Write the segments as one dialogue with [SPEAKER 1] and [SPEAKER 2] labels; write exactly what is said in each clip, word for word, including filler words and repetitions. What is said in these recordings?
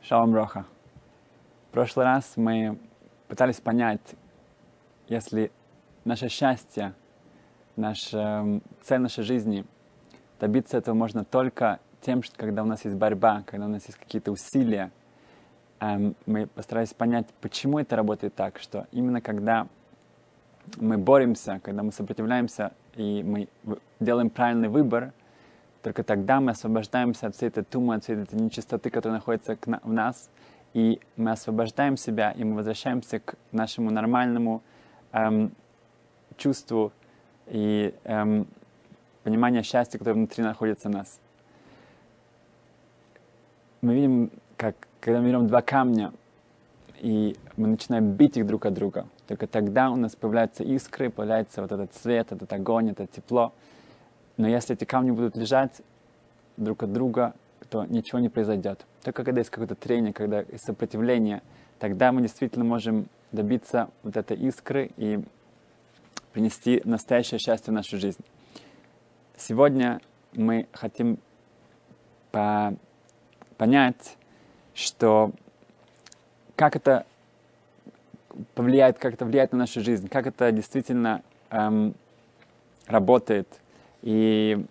[SPEAKER 1] Шалом Роха. В прошлый раз мы пытались понять, если наше счастье, наша цель нашей жизни, добиться этого можно только тем, что когда у нас есть борьба, когда у нас есть какие-то усилия. Мы постарались понять, почему это работает так, что именно когда мы боремся, когда мы сопротивляемся и мы делаем правильный выбор, только тогда мы освобождаемся от всей этой тумы, от всей этой нечистоты, которая находится в нас, и мы освобождаем себя, и мы возвращаемся к нашему нормальному эм, чувству и эм, пониманию счастья, которое внутри находится в нас. Мы видим, как когда мы берем два камня, и мы начинаем бить их друг от друга, только тогда у нас появляются искры, появляется вот этот свет, этот огонь, это тепло. Но если эти камни будут лежать друг от друга, то ничего не произойдет. Только когда есть какое-то трение, когда есть сопротивление, тогда мы действительно можем добиться вот этой искры и принести настоящее счастье в нашу жизнь. Сегодня мы хотим по- понять, что как это повлияет, как это влияет на нашу жизнь, как это действительно эм, работает. И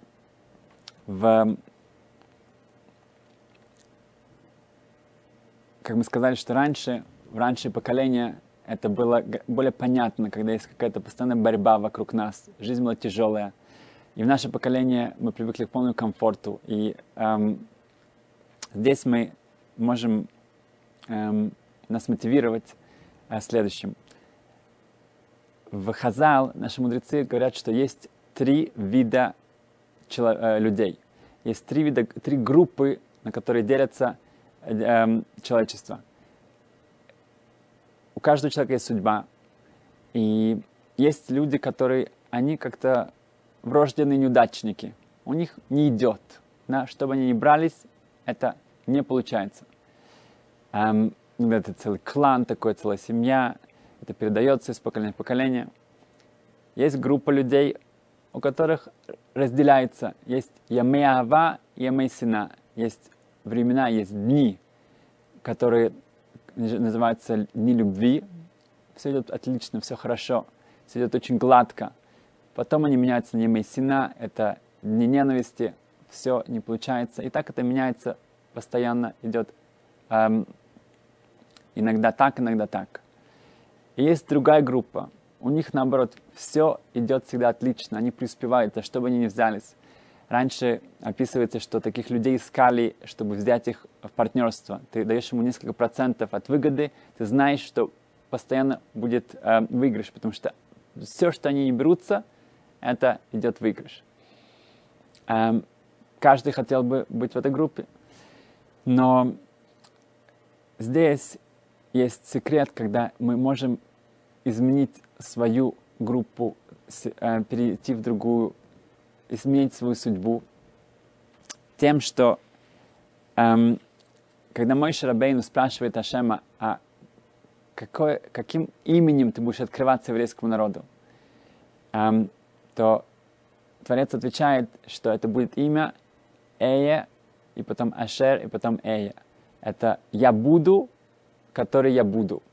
[SPEAKER 1] в, как мы сказали, что раньше, в раннее поколение это было более понятно, когда есть какая-то постоянная борьба вокруг нас, жизнь была тяжелая. И в наше поколение мы привыкли к полному комфорту. И эм, здесь мы можем эм, нас мотивировать э, следующим. В Хазал наши мудрецы говорят, что есть три вида чело- э, людей. Есть три вида, три группы, на которые делятся э, э, человечество. У каждого человека есть судьба. И есть люди, которые, они как-то врожденные неудачники. У них не идет. Да? Что бы они ни брались, это не получается. Эм, это целый клан такой, целая семья. Это передается из поколения в поколение. Есть группа людей, у которых разделяется. Есть ямей ава и ямей сина. Есть времена, есть дни, которые называются дни любви. Все идет отлично, все хорошо, все идет очень гладко. Потом они меняются на ямей сина, это дни ненависти, все не получается. И так это меняется, постоянно идет эм, иногда так, иногда так. И есть другая группа. У них, наоборот, все идет всегда отлично, они преуспевают, за что бы они ни взялись. Раньше описывается, что таких людей искали, чтобы взять их в партнерство. Ты даешь ему несколько процентов от выгоды, ты знаешь, что постоянно будет э, выигрыш, потому что все, что они не берутся, это идет выигрыш. Эм, каждый хотел бы быть в этой группе. Но здесь есть секрет, когда мы можем изменить свою группу, э, перейти в другую, изменить свою судьбу тем, что эм, когда Моше Рабейну спрашивает Ашема, а какое, каким именем ты будешь открываться еврейскому народу, эм, то Творец отвечает, что это будет имя Эя, и потом Ашер, и потом Эя. Это «Я буду, который я буду».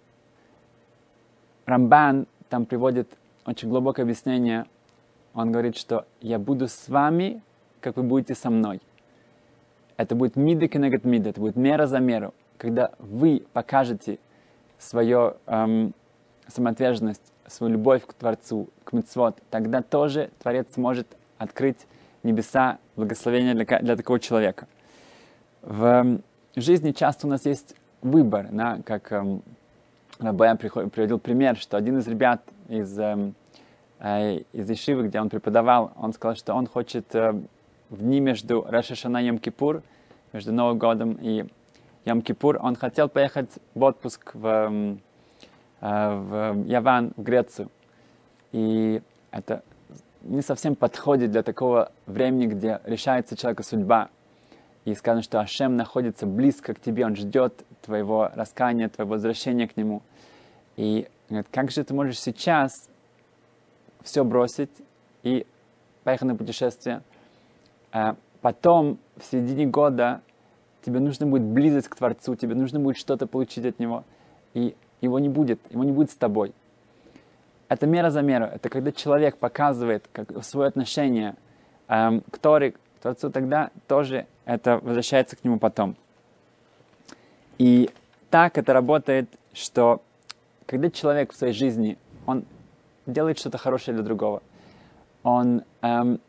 [SPEAKER 1] Рамбан там приводит очень глубокое объяснение. Он говорит, что «я буду с вами, как вы будете со мной». Это будет мида кенегет мида, это будет мера за меру. Когда вы покажете свою эм, самоотверженность, свою любовь к Творцу, к мицвот, тогда тоже Творец сможет открыть небеса, благословения для, для такого человека. В жизни часто у нас есть выбор, да, как эм, Раббан приводил пример, что один из ребят из, э, э, из Ешивы, где он преподавал, он сказал, что он хочет э, в дни между Рош ха-Шана и Йом-Кипур, между Новым годом и Йом-Кипур, он хотел поехать в отпуск в, э, в Яван, в Грецию. И это не совсем подходит для такого времени, где решается человека судьба. И сказано, что Ашем находится близко к тебе, Он ждет твоего раскаяния, твоего возвращения к Нему. И говорит, как же ты можешь сейчас все бросить и поехать на путешествие? А потом, в середине года, тебе нужно будет близость к Творцу, тебе нужно будет что-то получить от Него, и его не будет, его не будет с тобой. Это мера за меру. Это когда человек показывает как, свое отношение эм, к Торе, к Творцу, тогда тоже это возвращается к нему потом. И так это работает, что когда человек в своей жизни, он делает что-то хорошее для другого, он эм,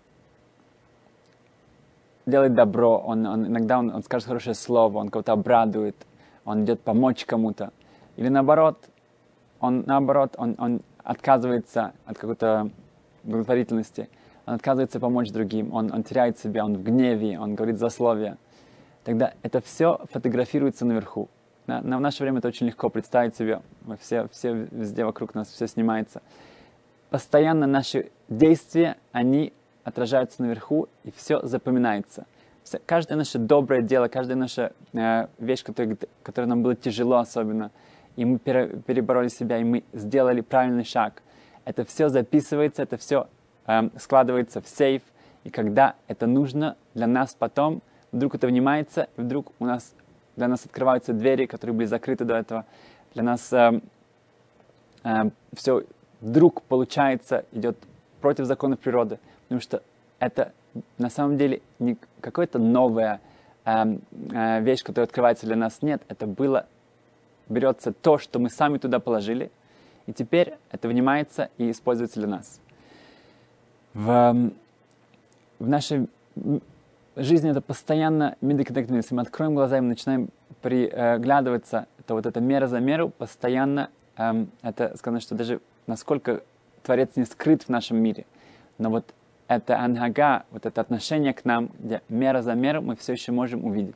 [SPEAKER 1] делает добро, он, он, иногда он, он скажет хорошее слово, он кого-то обрадует, он идет помочь кому-то. Или наоборот, он, наоборот, он, он отказывается от какой-то благотворительности, он отказывается помочь другим, он, он теряет себя, он в гневе, он говорит злословие. Тогда это все фотографируется наверху. На, на, в наше время это очень легко представить себе, все, все везде вокруг нас, все снимается. Постоянно наши действия, они отражаются наверху, и все запоминается. Все, каждое наше доброе дело, каждая наша э, вещь, которая, которая нам было тяжело особенно, и мы пере, перебороли себя, и мы сделали правильный шаг. Это все записывается, это все э, складывается в сейф, и когда это нужно для нас потом, вдруг это внимается, и вдруг у нас, для нас открываются двери, которые были закрыты до этого. Для нас э, э, все вдруг получается, идет против законов природы, потому что это на самом деле не какая-то новая э, э, вещь, которая открывается для нас. Нет, это было, берется то, что мы сами туда положили, и теперь это внимается и используется для нас. В, в нашей жизни это постоянно медикатективно. Если мы откроем глаза и мы начинаем приглядываться, то вот эта мера за меру постоянно, э, это сказано, что даже насколько Творец не скрыт в нашем мире, но вот это ангага, вот это отношение к нам, где мера за меру мы все еще можем увидеть.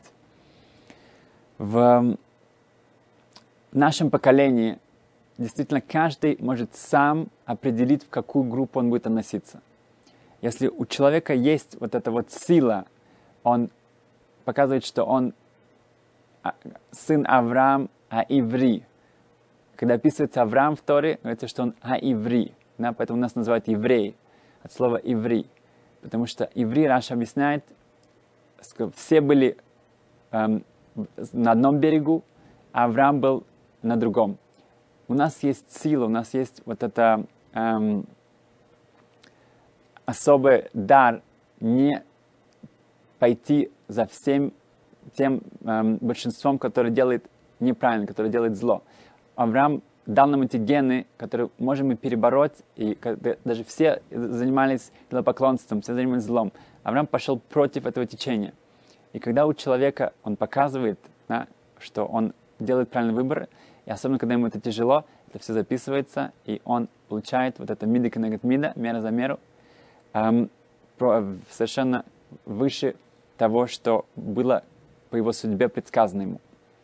[SPEAKER 1] В нашем поколении действительно каждый может сам определить, в какую группу он будет относиться. Если у человека есть вот эта вот сила, он показывает, что он сын Авраам а-иври. Когда описывается Авраам в Торе, говорится, что он а-иври. Да, поэтому нас называют евреи. От слова «иври». Потому что иври, Раша объясняет, все были эм, на одном берегу, а Авраам был на другом. У нас есть сила, у нас есть вот это эм, особый дар не пойти за всем тем эм, большинством, которое делает неправильно, которое делает зло. Авраам дал нам эти гены, которые можем мы перебороть, и даже все занимались идолопоклонством, все занимались злом. Авраам пошел против этого течения. И когда у человека он показывает, да, что он делает правильный выбор, и особенно когда ему это тяжело, это все записывается, и он получает вот это мида кенегет мида, мера за меру, эм, совершенно выше того, что было по его судьбе предсказано ему.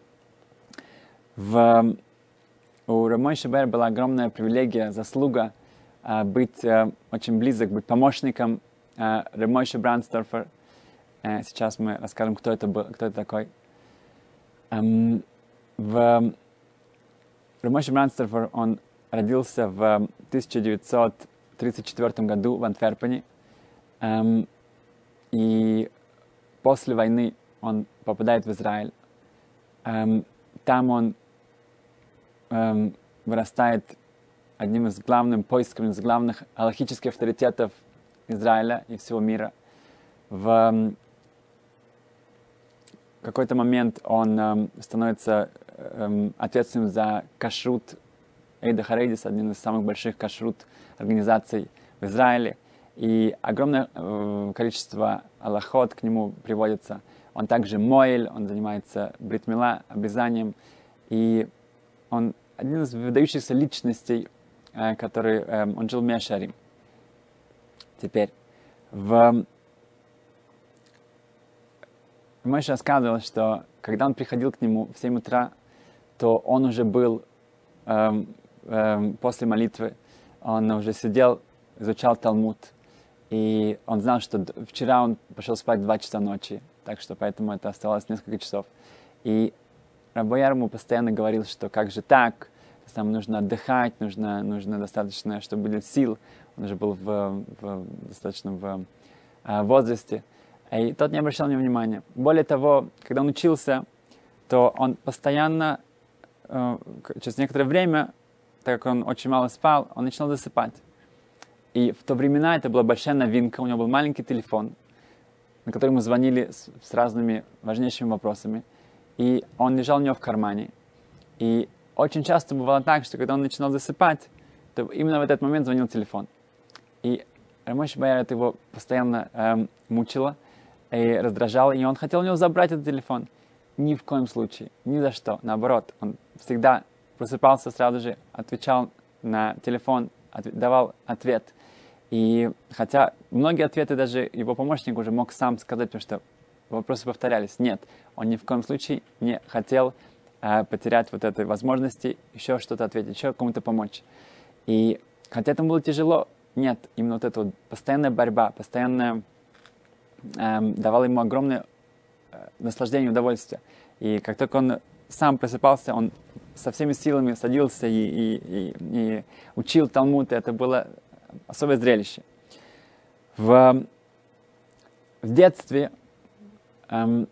[SPEAKER 1] В У Рав Мойше Бер была огромная привилегия, заслуга э, быть э, очень близок, быть помощником э, Рав Мойше Брандсдорфер. Э, сейчас мы расскажем, кто это был, кто это такой. Эм, в Рав Мойше Брандсдорфер, он родился в тысяча девятьсот тридцать четвёртом году в Антверпене. Эм, и после войны он попадает в Израиль. Эм, там он эм, вырастает одним из главных поисков, из главных галахических авторитетов Израиля и всего мира. В эм, какой-то момент он эм, становится эм, ответственным за кашрут Эйда Харедис, один из самых больших кашрут организаций в Израиле. И огромное э, количество алахот к нему приводится. Он также моэль, он занимается брит мила, обрезанием. И он один из выдающихся личностей, э, который э, он жил в Меашарим. Теперь, в Мойше рассказывал, что когда он приходил к нему в семь утра, то он уже был э, э, после молитвы, он уже сидел, изучал Талмуд, и он знал, что вчера он пошел спать в два часа ночи, так что поэтому это оставалось несколько часов. И Рав Бояр ему постоянно говорил, что как же так, нам нужно отдыхать, нужно, нужно достаточно, чтобы были сил. Он уже был в, в, достаточно в, в возрасте. И тот не обращал на него внимания. Более того, когда он учился, то он постоянно, э, через некоторое время, так как он очень мало спал, он начинал засыпать. И в то времена это была большая новинка. У него был маленький телефон, на который ему звонили с, с разными важнейшими вопросами. И он лежал у него в кармане. И очень часто бывало так, что когда он начинал засыпать, то именно в этот момент звонил телефон. И Рамойши Байер это его постоянно эм, мучило и раздражало. И он хотел у него забрать этот телефон. Ни в коем случае, ни за что. Наоборот, он всегда просыпался сразу же, отвечал на телефон, отв- давал ответ. И хотя многие ответы даже его помощник уже мог сам сказать, потому что вопросы повторялись. Нет, он ни в коем случае не хотел э, потерять вот этой возможности еще что-то ответить, еще кому-то помочь. И хотя это было тяжело, нет, именно вот эта вот постоянная борьба, постоянная э, давала ему огромное э, наслаждение, удовольствие. И как только он сам просыпался, он со всеми силами садился и, и, и, и учил Талмуд, и это было особое зрелище. В, в детстве эм,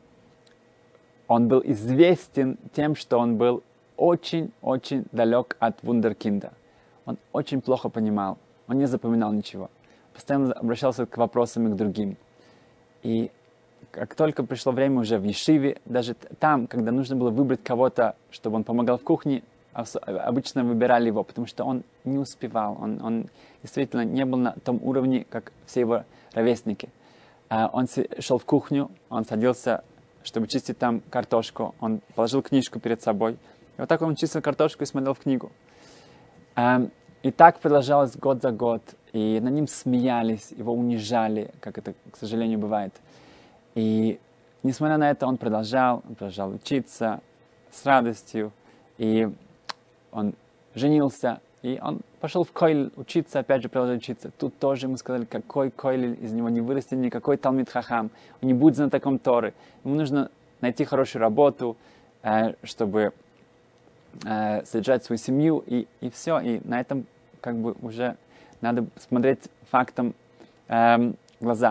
[SPEAKER 1] он был известен тем, что он был очень-очень далек от вундеркинда. Он очень плохо понимал, он не запоминал ничего. Постоянно обращался к вопросам и к другим. И как только пришло время уже в Ешиве, даже там, когда нужно было выбрать кого-то, чтобы он помогал в кухне, обычно выбирали его, потому что он не успевал. Он, он действительно не был на том уровне, как все его ровесники. Он шел в кухню, он садился, чтобы чистить там картошку. Он положил книжку перед собой. И вот так он чистил картошку и смотрел в книгу. И так продолжалось год за год. И над ним смеялись, его унижали, как это, к сожалению, бывает. И несмотря на это, он продолжал, он продолжал учиться с радостью. И он женился, и он пошел в Койль учиться, опять же продолжать учиться. Тут тоже ему сказали, какой Койль, из него не вырастет никакой Талмид Хахам, он не будет знатоком Торы. Ему нужно найти хорошую работу, чтобы содержать свою семью, и, и все. И на этом как бы уже надо смотреть фактом в глаза.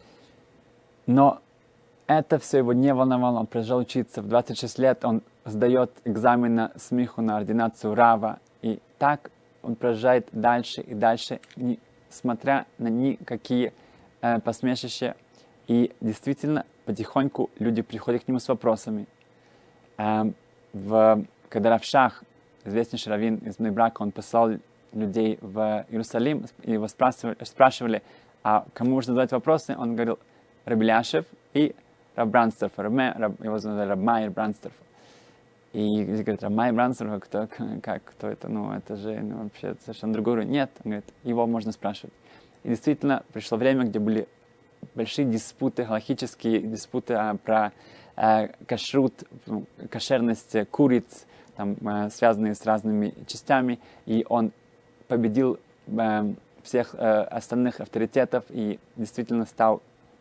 [SPEAKER 1] Но это все его не волновало, он продолжал учиться. В двадцать шесть лет он сдает экзамен на смиху, на ординацию Рава. И так он продолжает дальше и дальше, несмотря на никакие э, посмешища. И действительно, потихоньку люди приходят к нему с вопросами. Э, в, когда Равшах, известнейший раввин из Бней-Брака, он послал людей в Иерусалим, и его спрашивали, спрашивали, а кому можно задать вопросы, он говорил Рабби Эляшев и Раб Брандсдорф, его звали Раб Майер Брандсдорф. И говорит, Раб Майер Брандсдорф, кто, как, кто это, ну, это же ну, вообще совершенно другой уровень. Нет, он говорит, его можно спрашивать. И действительно, пришло время, где были большие диспуты, галахические диспуты а, про а, кашрут, кошерность куриц, там, а, связанные с разными частями, и он победил а, всех а, остальных авторитетов и действительно стал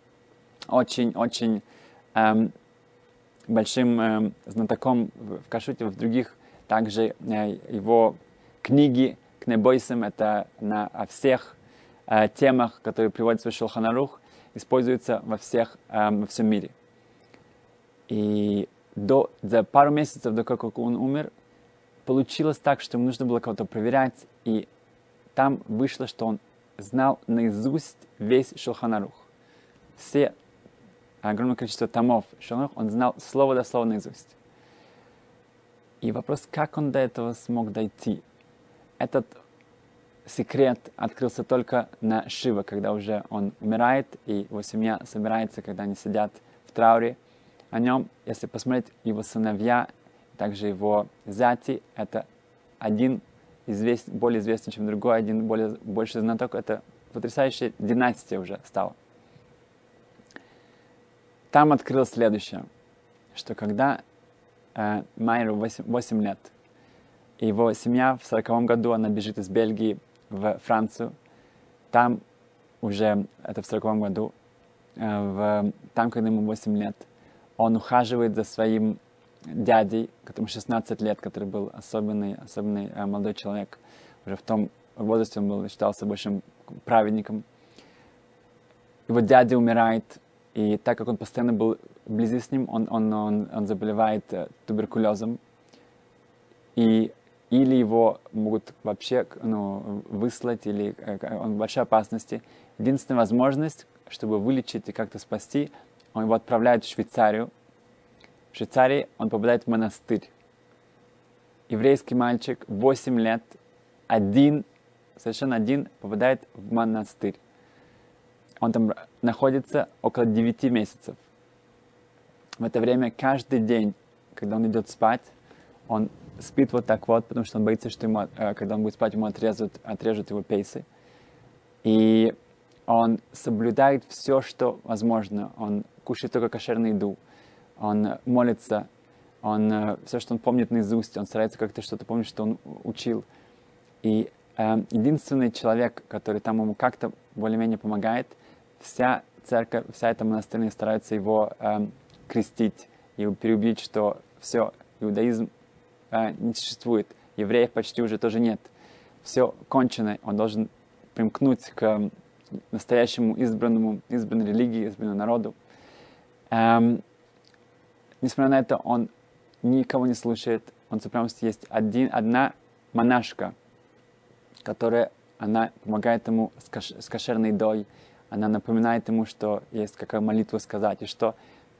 [SPEAKER 1] очень-очень эм, большим эм, знатоком в кашруте, в других. Также э, его книги Кнебойсим, это на о всех э, темах, которые приводятся в Шулхан Арух, используются во, всех, э, во всем мире. И до, за пару месяцев до того, как он умер, получилось так, что ему нужно было кого-то проверять, и там вышло, что он знал наизусть весь Шулхан Арух. Все огромное количество томов Шулхан Арух он знал слово до слова наизусть. И вопрос, как он до этого смог дойти? Этот секрет открылся только на Шива, когда уже он умирает, и его семья собирается, когда они сидят в трауре о нем. Если посмотреть, его сыновья, также его зяти, это один извест, более известный, чем другой, один более, больше знаток. Это потрясающая династия уже стала. Там открылось следующее, что когда э, Майеру восемь лет, его семья в сороковом году, она бежит из Бельгии в Францию, там уже, это в сороковом году, э, в, там, когда ему восемь лет, он ухаживает за своим дядей, которому шестнадцать лет, который был особенный, особенный э, молодой человек. Уже в том возрасте он был, считался большим праведником. Его дядя умирает, И так как он постоянно был вблизи с ним, он, он, он, он заболевает туберкулезом. И или его могут вообще ну, выслать, или он в большой опасности. Единственная возможность, чтобы вылечить и как-то спасти, он его отправляет в Швейцарию. В Швейцарии он попадает в монастырь. Еврейский мальчик, восемь лет, один, совершенно один, попадает в монастырь. Он там находится около девяти месяцев. В это время каждый день, когда он идет спать, он спит вот так вот, потому что он боится, что ему, когда он будет спать, ему отрежут, отрежут его пейсы. И он соблюдает все, что возможно. Он кушает только кошерную еду. Он молится. Он, все, что он помнит наизусть, он старается как-то что-то помнить, что он учил. И э, единственный человек, который там ему как-то более-менее помогает, вся церковь, вся эта монастырь старается его э, крестить и переубедить, что все, иудаизм э, не существует, евреев почти уже тоже нет. Все кончено, он должен примкнуть к настоящему избранному, избранной религии, избранному народу. Эм, несмотря на это, он никого не слушает. Он просто есть один, одна монашка, которая она помогает ему с, кош, с кошерной едой. Она напоминает ему, что есть какая молитва сказать, и что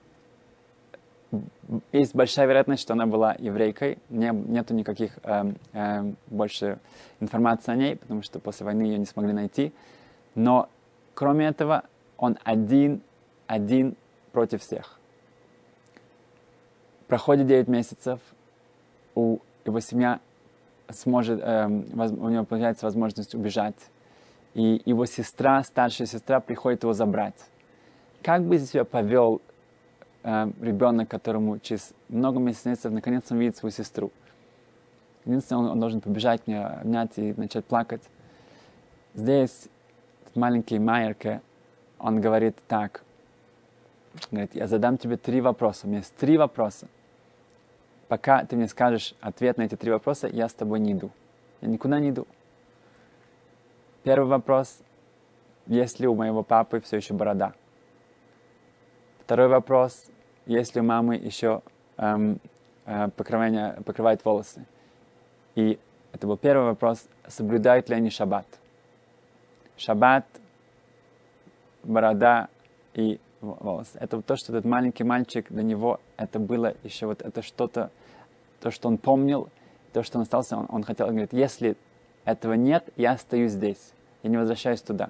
[SPEAKER 1] есть большая вероятность, что она была еврейкой. Не, нету никаких э, э, больше информации о ней, потому что после войны ее не смогли найти. Но кроме этого, он один, один против всех. Проходит девять месяцев, у его семья сможет, э, воз, у него появляется возможность убежать. И его сестра, старшая сестра, приходит его забрать. Как бы себя повел э, ребенок, которому через много месяцев наконец он видит свою сестру? Единственное, он, он должен побежать мне, обнять и начать плакать. Здесь маленький Майерке, он говорит так. Говорит, я задам тебе три вопроса. У меня есть три вопроса. Пока ты мне скажешь ответ на эти три вопроса, я с тобой не иду. Я никуда не иду. Первый вопрос. Есть ли у моего папы все еще борода? Второй вопрос. Есть ли у мамы еще эм, э, покрывание, покрывает волосы? И это был первый вопрос. Соблюдают ли они шаббат? Шаббат, борода и волосы. Это вот то, что этот маленький мальчик, для него это было еще вот это что-то, то, что он помнил, то, что он остался, он, он хотел, он говорит, если этого нет, я остаюсь здесь, я не возвращаюсь туда.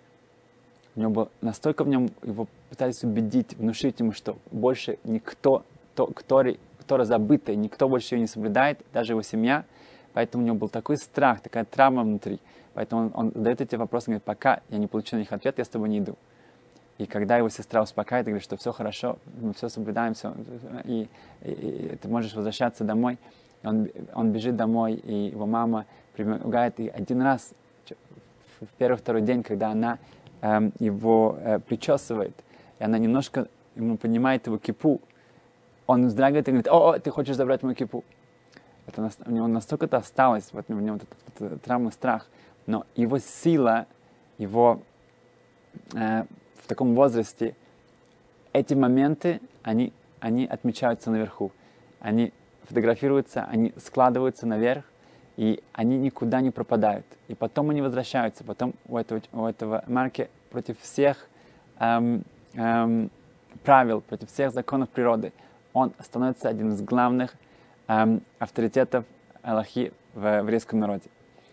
[SPEAKER 1] У него было, настолько в нем его пытались убедить, внушить ему, что больше никто, то, кто, кто разобытый, никто больше ее не соблюдает, даже его семья, поэтому у него был такой страх, такая травма внутри, поэтому он, он задает эти вопросы, говорит, пока я не получу на них ответ, я с тобой не иду. И когда его сестра успокаивает, говорит, что все хорошо, мы все соблюдаем, все, и, и, и ты можешь возвращаться домой. И он, он бежит домой, и его мама помогает. И один раз, в первый-второй день, когда она э, его э, причесывает, и она немножко ему поднимает его кипу, он вздрагивает и говорит, о, о, ты хочешь забрать мою кипу. Это, у него настолько это осталось, вот, у него вот этот, этот травма, страх. Но его сила, его... Э, в таком возрасте, эти моменты, они, они отмечаются наверху. Они фотографируются, они складываются наверх, и они никуда не пропадают. И потом они возвращаются. Потом у этого, у этого Марки против всех эм, эм, правил, против всех законов природы, он становится одним из главных эм, авторитетов Аллахи в еврейском народе.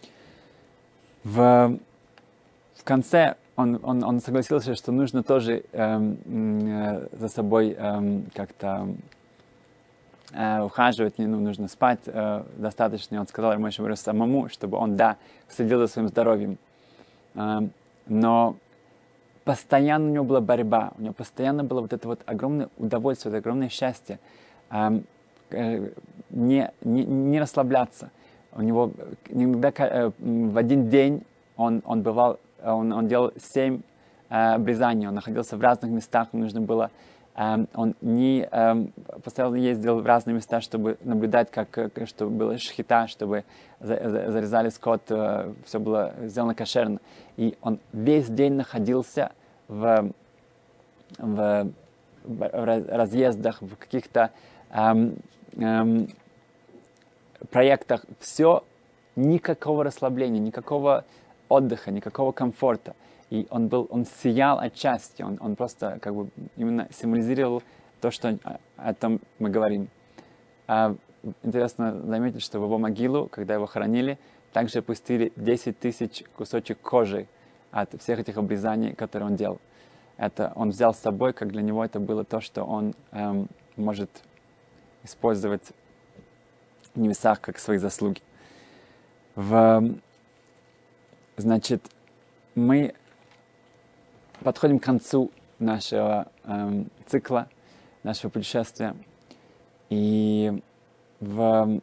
[SPEAKER 1] В, в конце Он, он, он согласился, что нужно тоже эм, э, за собой эм, как-то э, ухаживать, не, ну, нужно спать э, достаточно. Он сказал Моше Рабейну самому, чтобы он, да, следил за своим здоровьем. Э, но постоянно у него была борьба, у него постоянно было вот это вот огромное удовольствие, вот огромное счастье. Э, э, не, не, не расслабляться. У него иногда э, в один день он, он бывал Он, он делал семь э, обрезаний, он находился в разных местах, нужно было, э, он не э, постоянно ездил в разные места, чтобы наблюдать, как, как чтобы была шхита, чтобы за, за, зарезали скот, э, все было сделано кошерно. И он весь день находился в, в, в разъездах, в каких-то эм, эм, проектах. Все, никакого расслабления, никакого отдыха, никакого комфорта. И он был, он сиял от счастья, он, он просто как бы именно символизировал то, что о, о том мы говорим. А, интересно заметить, что в его могилу, когда его хоронили, также опустили десять тысяч кусочек кожи от всех этих обрезаний, которые он делал. Это он взял с собой, как для него это было то, что он эм, может использовать в небесах как свои заслуги. В, значит, мы подходим к концу нашего эм, цикла, нашего путешествия. И в,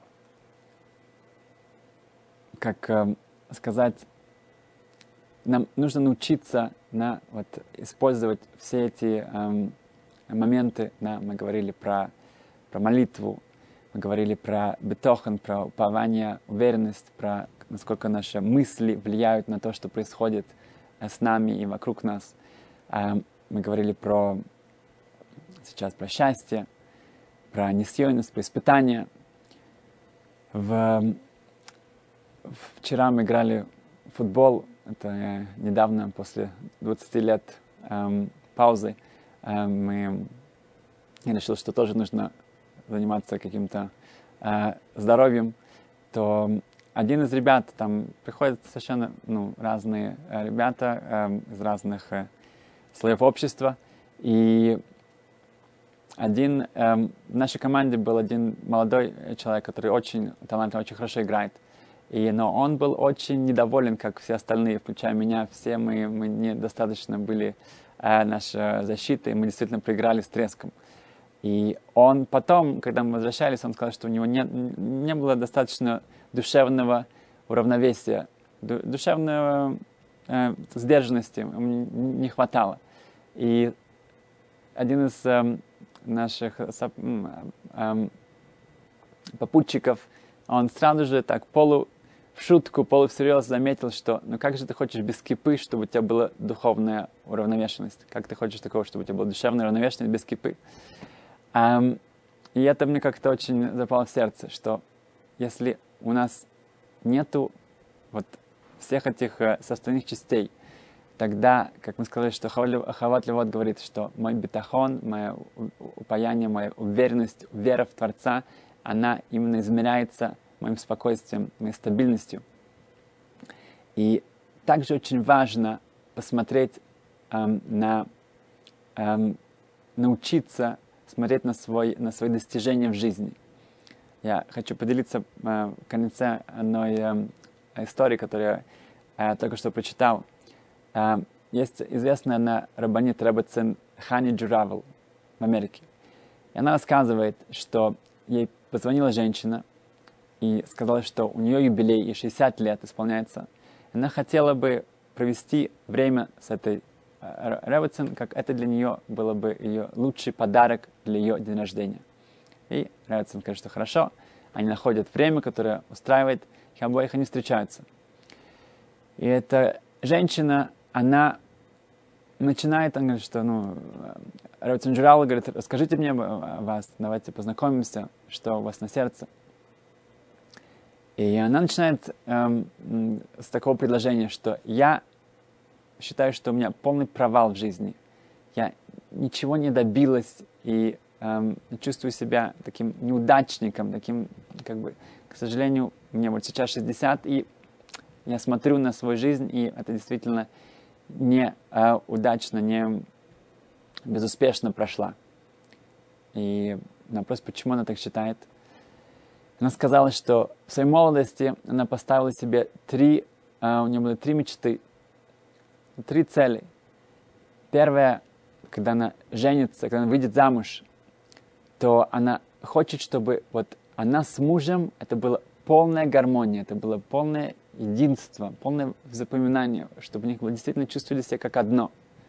[SPEAKER 1] как э, сказать, нам нужно научиться на, вот, использовать все эти эм, моменты. Да, мы говорили про, про молитву, мы говорили про бетохан, про упование, уверенность, про насколько наши мысли влияют на то, что происходит с нами и вокруг нас. Эм, мы говорили про сейчас про счастье, про несъемность, про испытания. В, вчера мы играли в футбол. Это я недавно, после двадцати лет эм, паузы, эм, мы, я решил, что тоже нужно заниматься каким-то э, здоровьем. То один из ребят, там приходят совершенно ну, разные э, ребята э, из разных э, слоев общества. И один, э, в нашей команде был один молодой человек, который очень талантливый, очень хорошо играет. И, но он был очень недоволен, как все остальные, включая меня. Все мы, мы недостаточно были э, нашей защитой, мы действительно проиграли с треском. И он потом, когда мы возвращались, он сказал, что у него не, не было достаточно душевного уравновесия, ду, душевной э, сдержанности не хватало. И один из э, наших э, э, попутчиков, он сразу же так полу в шутку, полувсерьез заметил, что ну как же ты хочешь без кипы, чтобы у тебя была духовная уравновешенность? Как ты хочешь такого, чтобы у тебя была душевная уравновешенность без кипы? Um, и это мне как-то очень запало в сердце, что если у нас нету вот всех этих э, составных частей, тогда, как мы сказали, что Хават Левот говорит, что мой бетахон, мое упаяние, моя уверенность, вера в Творца, она именно измеряется моим спокойствием, моей стабильностью. И также очень важно посмотреть эм, на, эм, научиться смотреть на, свой, на свои достижения в жизни. Я хочу поделиться э, в конце одной э, истории, которую я э, только что прочитал. Э, есть известная она рабанит Ребецин Хани Джуравел в Америке. И она рассказывает, что ей позвонила женщина и сказала, что у нее юбилей, ей шестьдесят лет исполняется. Она хотела бы провести время с этой Ребецин, как это для нее было бы ее лучший подарок для ее день рождения. И Ребецин говорит, что хорошо, они находят время, которое устраивает их обоих, они встречаются. И эта женщина, она начинает, она говорит, что, ну, Ребецин Джурал говорит, расскажите мне о вас, давайте познакомимся, что у вас на сердце. И она начинает эм, с такого предложения, что я считаю, что у меня полный провал в жизни. Я ничего не добилась и эм, чувствую себя таким неудачником, таким, как бы, к сожалению, мне вот сейчас шестьдесят, и я смотрю на свою жизнь, и это действительно не э, удачно, не безуспешно прошла. И на вопрос, почему она так считает, она сказала, что в своей молодости она поставила себе три, э, у нее было три мечты, три цели. Первая, когда она женится, когда она выйдет замуж, то она хочет, чтобы вот она с мужем, это была полная гармония, это было полное единство, полное запоминание, чтобы они действительно чувствовали себя как одно.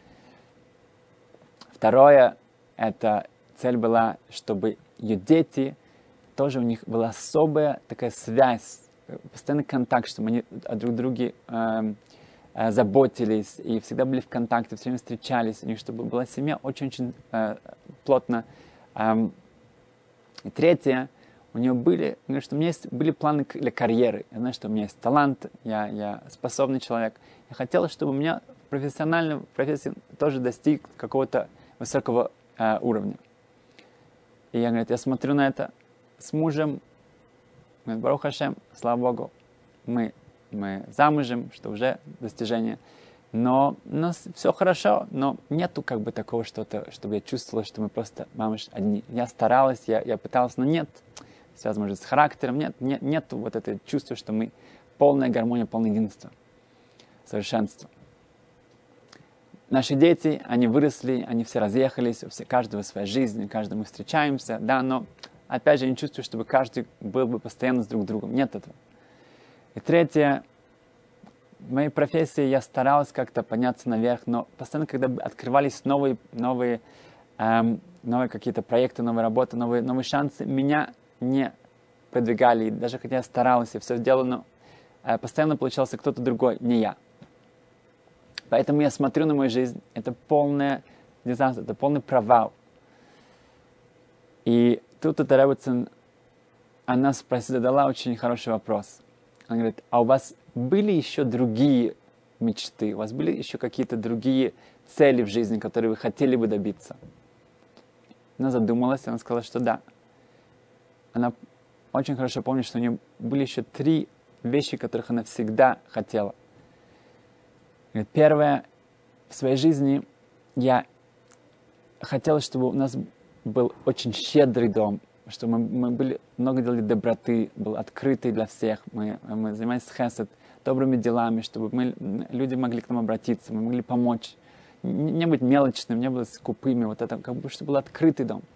[SPEAKER 1] Второе, эта цель была, чтобы ее дети, тоже у них была особая такая связь, постоянный контакт, чтобы они друг друге э, э, заботились и всегда были в контакте, все время встречались, у них чтобы была семья очень-очень э, плотно. Эм, и третье, у нее были, говорит, что у меня есть, были планы для карьеры. Я знаю, что у меня есть талант, я, я способный человек. Я хотела, чтобы у меня в профессиональной профессии тоже достиг какого-то высокого э, уровня. И я, говорит, я смотрю на это с мужем, говорит, Барух Хашем, слава Богу, мы, мы замужем, что уже достижение. Но у нас все хорошо, но нету как бы такого что-то, чтобы я чувствовала, что мы просто, мамыш, одни. Я старалась, я, я пыталась, но нет. Связано, может, с характером, нет, нет, нету вот это чувства, что мы полная гармония, полное единство, совершенство. Наши дети, они выросли, они все разъехались, у всех, каждого своя жизнь, каждый мы встречаемся, да, но опять же я не чувствую, чтобы каждый был бы постоянно с друг другом. Нет этого. И третье, в моей профессии я старалась как-то подняться наверх, но постоянно, когда открывались новые, новые, эм, новые какие-то проекты, новые работы, новые, новые шансы, меня не продвигали. Даже хотя я старалась, и все сделала, но э, постоянно получался кто-то другой, не я. Поэтому я смотрю на мою жизнь, это полный дизастер, это полный провал. И тут эта Реббецин, она спросила, задала очень хороший вопрос. Она говорит, а у вас были еще другие мечты? У вас были еще какие-то другие цели в жизни, которые вы хотели бы добиться? Она задумалась, она сказала, что да. Она очень хорошо помнит, что у нее были еще три вещи, которых она всегда хотела. Говорит, первое, в своей жизни я хотела, чтобы у нас был очень щедрый дом, чтобы мы, мы были, много делали доброты, был открытый для всех, мы, мы занимались хесед, добрыми делами, чтобы мы, люди могли к нам обратиться, мы могли помочь, не, не быть мелочным, не быть скупыми, вот это, как бы, чтобы был открытый дом.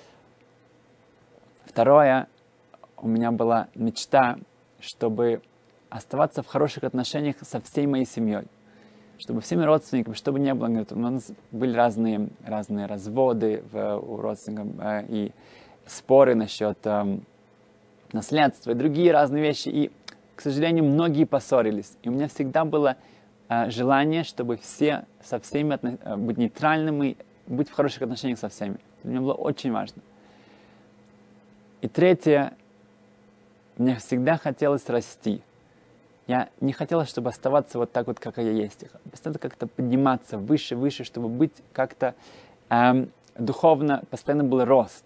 [SPEAKER 1] Второе, у меня была мечта, чтобы оставаться в хороших отношениях со всей моей семьей, чтобы всеми родственниками, чтобы не было, говорит, у нас были разные, разные разводы в, у родственников э, и споры насчет э, наследства и другие разные вещи. И, к сожалению, многие поссорились. И у меня всегда было э, желание, чтобы все со всеми отно- быть нейтральными, и быть в хороших отношениях со всеми. Это мне было очень важно. И третье, мне всегда хотелось расти. Я не хотела, чтобы оставаться вот так вот, как я есть. Постоянно как-то подниматься выше, выше, чтобы быть как-то эм, духовно, постоянно был рост.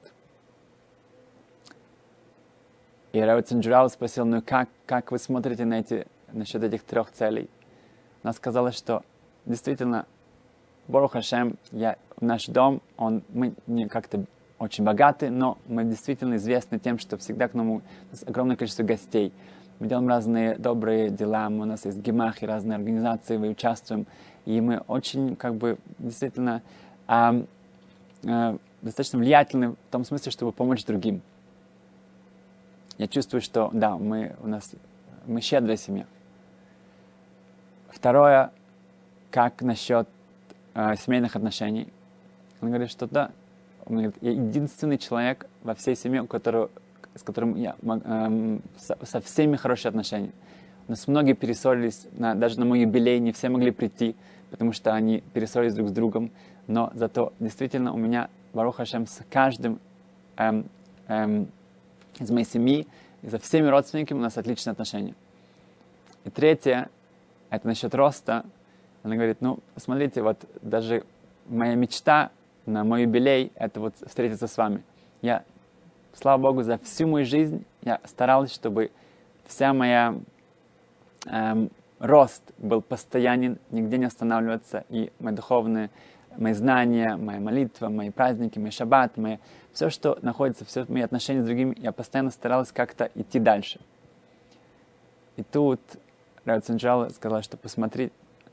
[SPEAKER 1] И Реббецин Джурал спросил, ну как, как вы смотрите на эти, насчет этих трех целей? Она сказала, что действительно, Барух Хашем, я, наш дом, он, мы не как-то очень богаты, но мы действительно известны тем, что всегда к нам у нас огромное количество гостей. Мы делаем разные добрые дела, у нас есть гемахи, разные организации, мы участвуем, и мы очень, как бы, действительно э, э, достаточно влиятельны в том смысле, чтобы помочь другим. Я чувствую, что, да, мы, у нас, мы щедрая семья. Второе, как насчет э, семейных отношений. Он говорит, что да, он говорит, я единственный человек во всей семье, у которого с которым я э, со, со всеми хорошие отношения. У нас многие перессорились, на, даже на мой юбилей не все могли прийти, потому что они перессорились друг с другом. Но зато действительно у меня, Барух Хашем, с каждым эм, эм, из моей семьи и со всеми родственниками у нас отличные отношения. И третье, это насчет роста. Она говорит, ну, смотрите, вот даже моя мечта на мой юбилей, это вот встретиться с вами. Я Слава Богу, за всю мою жизнь я старалась, чтобы вся моя эм, рост был постоянен, нигде не останавливаться, и мои духовные, мои знания, мои молитвы, мои праздники, мой шаббат, мои, все, что находится, все мои отношения с другими, я постоянно старалась как-то идти дальше. И тут Реббецин Джурал сказала, что посмотри,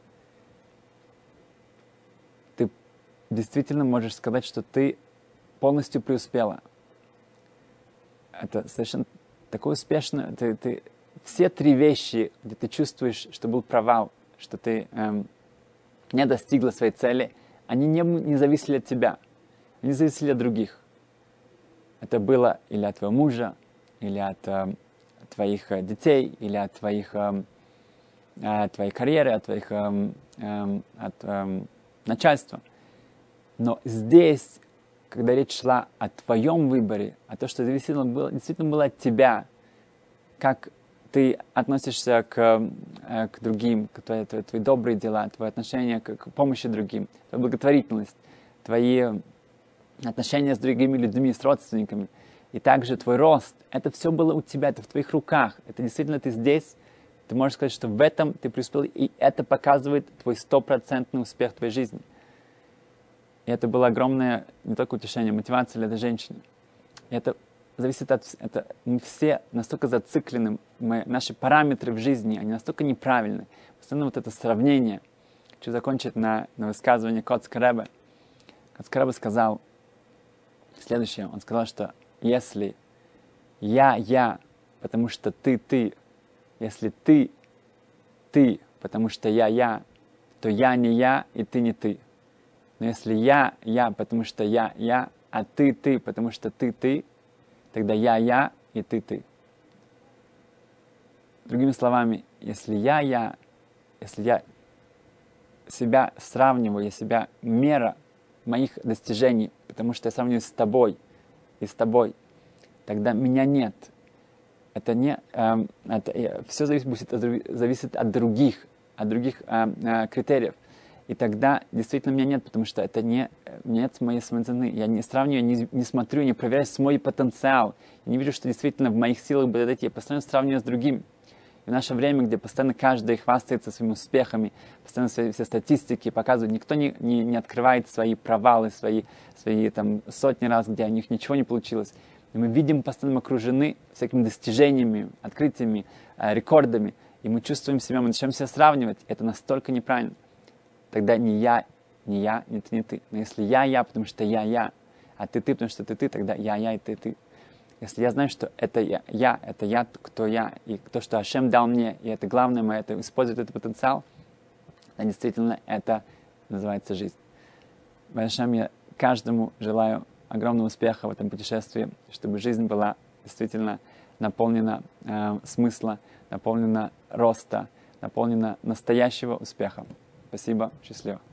[SPEAKER 1] ты действительно можешь сказать, что ты полностью преуспела. Это совершенно такое успешное. Ты, ты, все три вещи, где ты чувствуешь, что был провал, что ты эм, не достигла своей цели, они не, не зависели от тебя, они зависели от других. Это было или от твоего мужа, или от э, твоих детей, или от твоих э, от твоей карьеры, от твоих эм, эм, от, эм, начальства. Но здесь, когда речь шла о твоем выборе, о том, что действительно было, действительно было от тебя, как ты относишься к, к другим, к твои, твои, твои добрые дела, твои отношения к, к помощи другим, твоя благотворительность, твои отношения с другими людьми, с родственниками, и также твой рост. Это все было у тебя, это в твоих руках. Это действительно ты здесь, ты можешь сказать, что в этом ты преуспел, и это показывает твой стопроцентный успех в твоей жизни. И это было огромное не только утешение, мотивация для этой женщины. И это зависит от... Это, мы все настолько зациклены, мы, наши параметры в жизни, они настолько неправильны. Постоянно вот это сравнение. Хочу закончить на, на высказывание Коцка Ребе. Коцка Ребе сказал следующее. Он сказал, что если я, я, потому что ты, ты, если ты, ты, потому что я, я, то я не я, и ты не ты. Но если я, я, потому что я, я, а ты, ты, потому что ты, ты, тогда я, я, и ты, ты. Другими словами, если я, я, если я себя сравниваю, я себя мера моих достижений, потому что я сравниваю с тобой и с тобой, тогда меня нет. Это не, э, это, все зависит, зависит от других, от других э, э, критериев. И тогда действительно меня нет, потому что это не, нет моей самоцены. Я не сравниваю, не, не смотрю, не проверяю свой потенциал. Я не вижу, что действительно в моих силах будет это. Я постоянно сравниваю с другим. И в наше время, где постоянно каждый хвастается своими успехами, постоянно все, все статистики показывают, никто не, не, не открывает свои провалы, свои, свои там, сотни раз, где у них ничего не получилось. И мы видим, постоянно окружены всякими достижениями, открытиями, э, рекордами. И мы чувствуем себя, мы начинаем себя сравнивать. Это настолько неправильно. Тогда не я, не я, не ты, не ты. Но если я, я, потому что я, я, а ты, ты, потому что ты, ты, тогда я, я и ты, ты. Если я знаю, что это я, я, это я, кто я, и то, что Ашем дал мне, и это главное, мы это используем этот потенциал, то действительно это называется жизнь. Ашем, я каждому желаю огромного успеха в этом путешествии, чтобы жизнь была действительно наполнена э, смысла, наполнена роста, наполнена настоящего успеха. Спасибо, счастливо.